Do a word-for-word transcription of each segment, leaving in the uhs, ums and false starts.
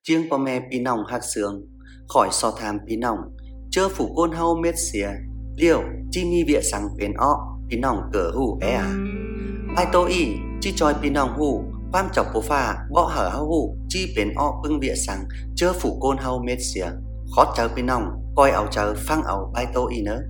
Chiêng po me pi nòng hạc sướng khỏi so tham pi nòng chơ phủ côn hâu mết xìa liều chi mi vịa sang bên ọ pi nòng cỡ hủ é à ai tô y chi choi pi nòng hủ quam chọc phố pha bọ hở hâu hủ chi bên ọ bưng vịa sang chơ phủ côn hâu mết xìa khó chờ pi nòng coi ảo chờ phăng ảo ai tô y nữa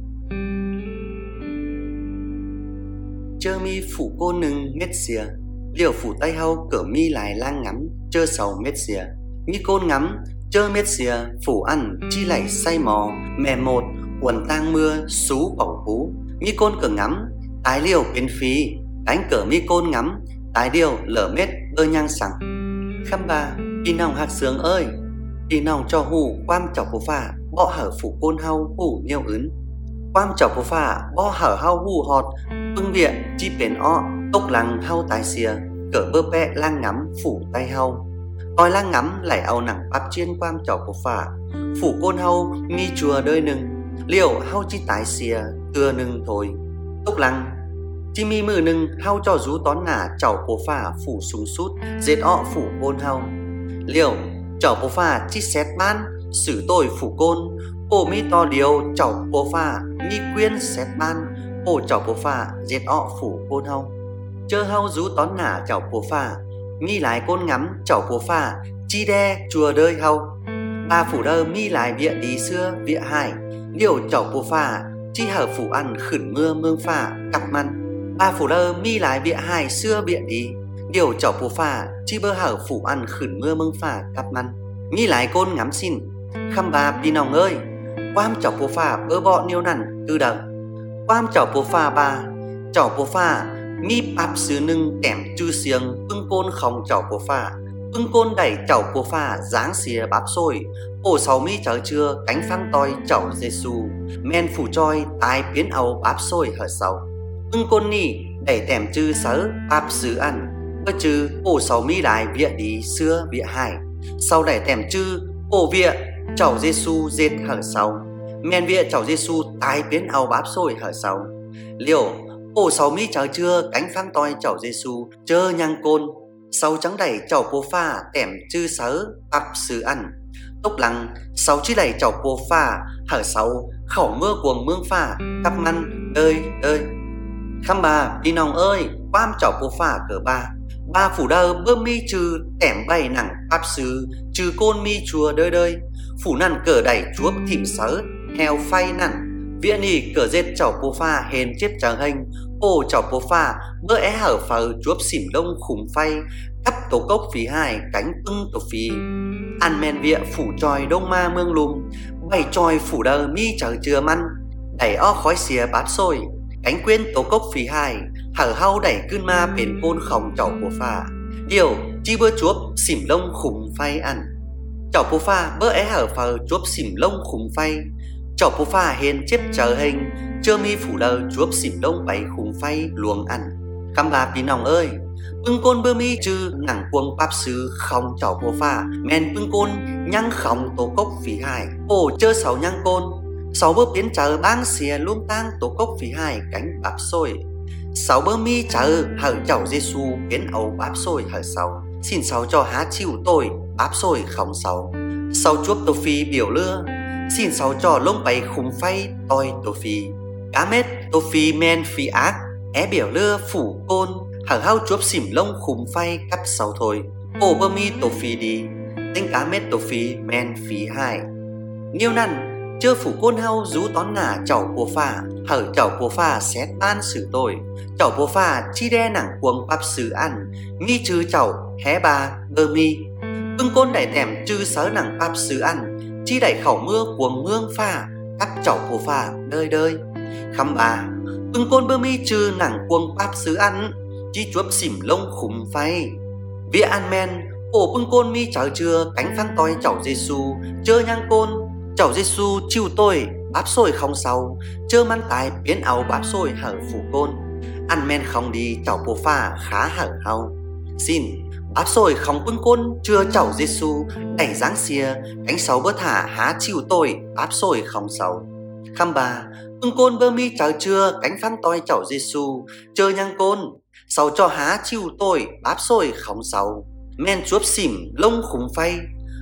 chơ mi phủ côn nưng mết xìa liều phủ tay hâu cỡ mi lại lang ngắm chơ sầu mết xìa mi côn ngắm chơ mết xìa phủ ăn chi lảy say mò mẹ một quần tang mưa xú bỏng cú mi côn cờ ngắm tái liều biến phí cánh cờ mi côn ngắm tái điều lở mết ơ nhang sẵn khăm ba đi nòng hạt sướng ơi đi nòng cho hù quam chọc phố phà bọ hở phủ côn hau hù nhiều ứng quam chọc phố phà bọ hở hau hù họt bưng viện chi bền ọ tốc lăng hau tài xìa cỡ bơ pẹ lang ngắm phủ tay hau coi lang ngắm lảy âu nặng bắp chiên quam chọc phố phà phủ côn hau mi chùa đơi nừng liều hau chi tài xìa tưa nừng thôi tốc lăng chi mi mừ nừng hau cho rú tón nả chảo phố phà phủ súng sút dệt ọ phủ côn hau liều chảo phố phà chi xét ban xử tôi phủ côn ổ mi to điều chảo phố phà mi quyên xét ban ổ chảo phố phà dệt ọ phủ côn hau chơ hau rú tón nả chảo phố phà mi lái côn ngắm chảo phố phà chi đe chùa đơi hau ba phủ đơ mi lái vịa đi xưa vịa hải liều chảo phố phà chi hở phủ ăn khửn mưa mương phà cặp măn ba phủ đơ mi lái vịa hải xưa vịa đi liều chảo phố phà chi bơ hở phủ ăn khửn mưa mương phà cặp măn mi lái côn ngắm xin khăm ba pi nòng ơi quam chảo phố phà bơ bọ niêu nằn tư đờ quam chảo phố phà ba chảo phố phà mi bạp sứ nưng tẻm chư xiềng bưng côn không chảo phố phà bưng côn đẩy chảo phố phà dáng xìa bắp xôi ổ sáu mi chở chưa cánh phăng toi chảo Giêsu men phủ choi tai biến ầu bắp xôi hở sáu bưng côn nỉ đẩy tẻm chư sớ bạp sứ ăn ơ chư ổ sáu mi lại vịa đi xưa vịa hải sau đẩy tẻm chư ổ vịa chảo Giêsu dệt hở sáu men vịa chảo Giêsu tai biến ầu bắp xôi hở sáu liều ổ sáu mi chở chưa cánh phăng toi chảo Giêsu chơ nhang côn sáu trắng đẩy chảo phố pha tẻm chư sớ bắp sứ ăn tốc lăng sáu chi đẩy chảo phố pha hở sáu khẩu mưa cuồng mương pha cắp măn ơi ơi khăm bà đi nòng ơi quam chảo phố pha cỡ ba ba phủ đơ bơ mi trừ tẻm bay nặng bắp sứ trừ côn mi chùa đơi đơi phủ nằn cỡ đẩy chúa thìm sớ heo phay nằn vía nì cỡ dệt chảo phố pha hền chết trắng hênh ô chảo phố pha bơ é hở phờ chuốp xỉm đông khủng phay cắp tổ cốc phí hai cánh ưng tổ phí ăn men vịa phủ tròi đông ma mương lùm bày tròi phủ đờ mi chở chừa măn đẩy o khói xìa bát xôi cánh quyên tổ cốc phí hai hở hau đẩy cươn ma bền côn khòng chảo phố pha điều chi bơ chuốp xỉm lông khủng phay ăn chảo phố pha bơ é hở phờ chuốp xỉm lông khủng phay chảo phố pha hên chép chờ hình chơ mi phủ đờ chuốp xỉm lông bày khủng phay luồng ăn khăm bà pi nòng ơi bưng côn bơ mi chư nặng cuồng bắp sứ không chảo phố pha men bưng côn nhang khòng tổ cốc phí hai ổ chơ sáu nhang côn sáu bơ biến chờ bang xìa luôn tang tổ cốc phí hai cánh bắp xôi sáu bơ mi chờ hở chảo Giêsu biến ầu bắp xôi hở sáu xin sáu cho há chịu tôi bắp xôi không sáu sáu chuốc tổ phi biểu lưa xin sáu cho lông bày khủng phay toi tổ phi cá mết tổ phi men phi ác é biểu lưa phủ côn hở hao chuốp xỉm lông khủng phay cắp sáu thôi ổ bơ mi tổ phi đi tinh cá mết tổ phi men phí hai nghiêu nằn chơ phủ côn hao rú tón nả chảo phố pha hở chảo phố pha xét ban xử tôi chảo phố pha chi đe nặng cuồng bắp sứ ăn mi chư chảo hé ba bơ mi bưng côn đẩy tèm chư sớ nặng bắp sứ ăn chi đẩy khẩu mưa cuồng mương pha cắp chảo phố pha đơi đơi khăm bà bưng côn bơ mi chư nặng cuồng bắp sứ ăn chi chuốp xỉm lông khủng phay vía ăn men ổ bưng côn mi chở chưa cánh phăng toi chảo Giêsu chơ nhang côn chảo Giêsu chiêu tôi bắp xôi không sau chơ măn tài biến áo bắp xôi hở phủ côn ăn men không đi chảo phố pha khá hở hau xin bắp xôi không bưng côn chưa chảo Giêsu đẩy dáng xìa cánh sáu bơ thả há chiêu tôi bắp xôi không sau khăm bà bưng côn bơ mi chở chưa cánh phăng toi chảo Giêsu chơ nhang côn sau cho há chiêu tôi bắp xôi không sau men chuốp xỉm lông khủng phay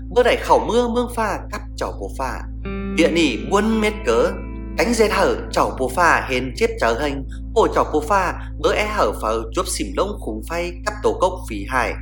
bữa đẩy khẩu mưa mương pha cắp chảo bố pha địa nỉ buôn mét cớ cánh dây hở chảo bố pha hên chết trở hình ổ chảo bố pha bữa é hở phở chuốc xỉm lông khủng phay cắp tổ cốc phí hài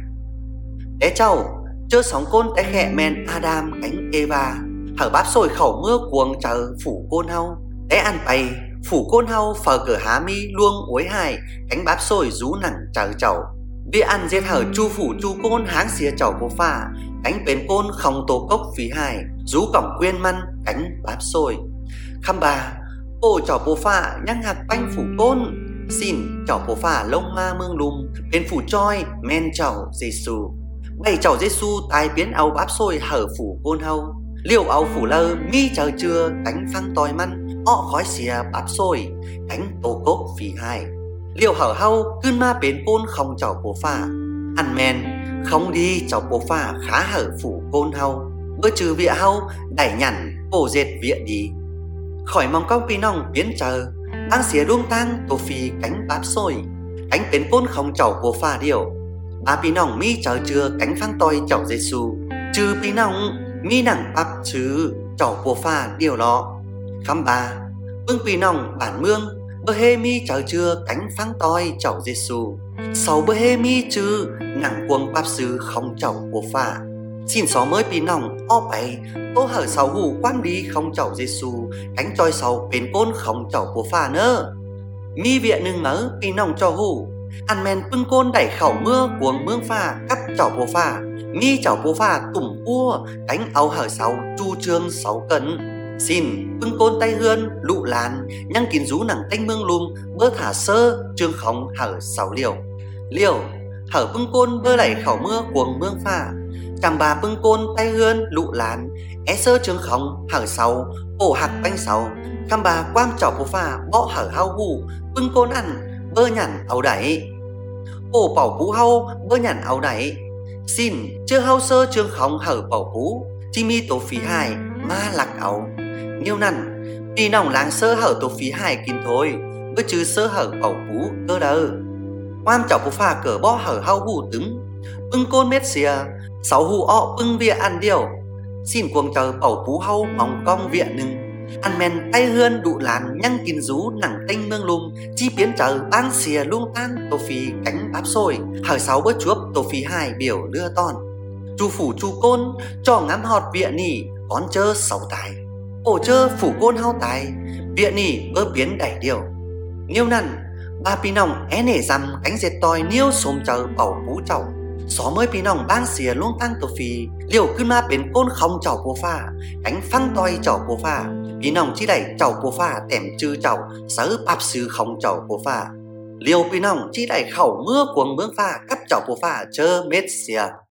té cháu chớ sóng côn té khẹ men Adam cánh Eva hở bắp sồi khẩu mưa cuồng chờ phủ côn hau té ăn bày phủ côn hau phở cửa há mi luông uối hài cánh bắp sồi rú nặng chờ chậu vì ăn dệt hở chu phủ chu côn háng xìa chảo bố pha cánh bến côn không tổ cốc phí hài rú cổng quyên măn cánh bắp sồi khăm bà ô chảo bố pha nhắc hạt banh phủ côn xin chảo bố pha lông ma mương lùm bên phủ choi men chảo Giêsu bày chảo Giêsu tai biến áo bắp sôi hở phủ côn hâu liều áo phủ lơ mi chờ chưa cánh phăng tòi măn ọ khói xìa bắp sôi cánh tổ cốc phí hai liều hở hâu cơn ma bến côn không chảo bố pha ăn men không đi chảo bố pha khá hở phủ côn hâu bữa trừ vịa hâu đẩy nhằn cổ dệt vịa đi khỏi mong cao pi nong biến chờ ăn xía đuông tang tổ phi cánh bắp sôi cánh bến côn không chảo bố pha điều ba pi nong mi chờ chưa cánh phăng toi chảo Giêsu trừ pi nong mi nặng bắp chứ chảo bố pha điều lọ khăm ba bưng pi nong bản mương bơ hê mi chờ chưa cánh phăng toi chảo Giêsu sau bơ hê mi chứ nặng cuồng bắp sư không chảo bố pha xin xó mới pi nong o bảy tô hở sáu hù quan đi không chảo Giêsu cánh choi sau bến côn không chảo bố pha nơ mi viện nưng mớ pi nong cho hù ăn men bưng côn đẩy khẩu mưa cuồng mương pha cắp chảo bố pha mi chảo bố pha tủm cua cánh áo hở sáu chu trương sáu cân xin bưng côn tay hươn lụ làn nhăng kín rú nặng tanh mương lùm bơ thả sơ trương khống hở sáu liều liều hở bưng côn bơ đẩy khẩu mưa cuồng mương pha chằm bà bưng côn tay hươn lụ làn é sơ trương khống hở sáu ổ hạc banh sáu khăm bà quam chảo bố pha bỏ hở hao hù bưng côn ăn bơ nhằn áo đẩy ổ bảo bú hau bơ nhằn áo đẩy xin chưa hau sơ trương khống hở bảo bú chi mi tổ phí hai ma lạc áo nhiêu nằn đi nòng làng sơ hở tổ phí hai kín thôi bơ chứ sơ hở bảo bú cơ đơ quam chảo bố pha cỡ bỏ hở hau hù tứng bưng côn mét xìa sáu hù ọ bưng vịa ăn điều xin cuồng chờ bảo bú hau mong cong vịa nưng ăn men tay hươn đụ làn nhăng kín rú nặng tênh mương lùm chi biến chờ ban xìa luông tan tổ phí cánh bắp sôi hở sáu bớt chuốc tổ phí hai biểu lưa ton chu phủ chu côn cho ngắm họt vịa nỉ con chơ sáu tài ổ chơ phủ côn hao tài vịa nỉ bơ biến đẩy điều nhiêu nằn ba pi nòng é nể rằm cánh dệt tòi niêu xôm chờ bảo bú chậu xó mới pi nòng bang xìa luông tăng tổ phí liều cưng ma bến côn không chảo bố pha cánh phăng toi chảo bố pha pi nòng chi đẩy chảo bố pha tẻm chư chảo sớ bạp sư không chảo bố pha liều pi nòng chi đẩy khẩu mưa cuồng mương pha cắp chảo bố pha chơ mết xìa